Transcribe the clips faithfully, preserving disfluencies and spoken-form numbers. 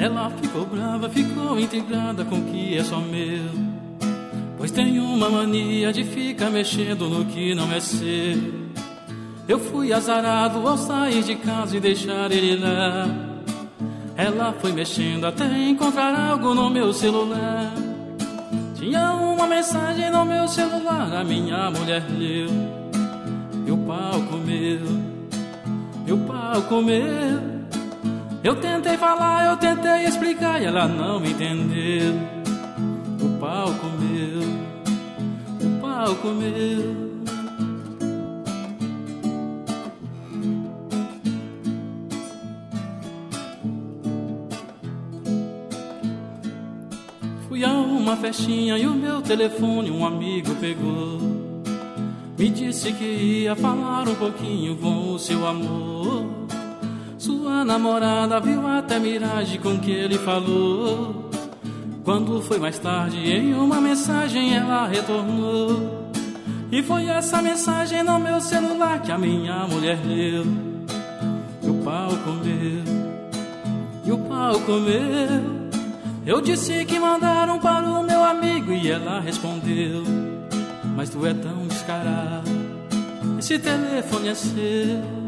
Ela ficou brava, ficou intrigada com o que é só meu, pois tem uma mania de ficar mexendo no que não é seu. Eu fui azarado ao sair de casa e deixar ele lá. Ela foi mexendo até encontrar algo no meu celular. Tinha uma mensagem no meu celular, a minha mulher leu. E o pau comeu, e o pau comeu. Eu tentei falar, eu tentei explicar e ela não me entendeu. O pau comeu, o pau comeu. Fui a uma festinha e o meu telefone um amigo pegou. Me disse que ia falar um pouquinho com o seu amor. Sua namorada viu até miragem com que ele falou. Quando foi mais tarde, em uma mensagem ela retornou. E foi essa mensagem no meu celular que a minha mulher leu. E o pau comeu, e o pau comeu. Eu disse que mandaram para o meu amigo e ela respondeu: mas tu é tão descarado, esse telefone é seu.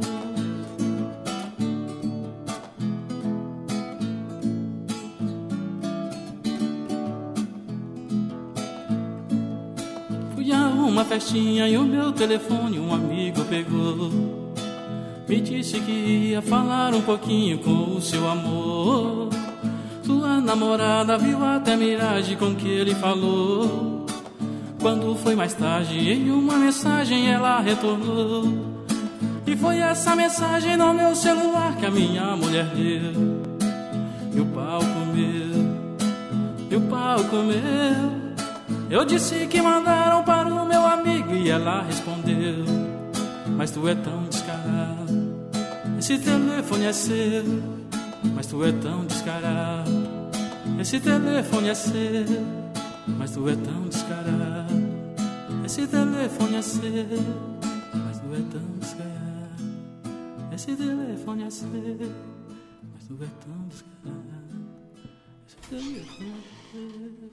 Fui a uma festinha e o meu telefone um amigo pegou. Me disse que ia falar um pouquinho com o seu amor. Sua namorada viu até miragem com que ele falou. Quando foi mais tarde, em uma mensagem ela retornou. E foi essa mensagem no meu celular que a minha mulher leu. E o pau comeu, e o pau comeu. Eu disse que mandaram para o meu amigo e ela respondeu: mas tu é tão descarado, esse telefone é seu. Mas tu é tão descarado, esse telefone é seu. Mas tu é tão descarado, esse telefone é seu. Mas tu é tão descarado, esse telefone é seu. Mas tu é tão descarado, esse telefone é seu.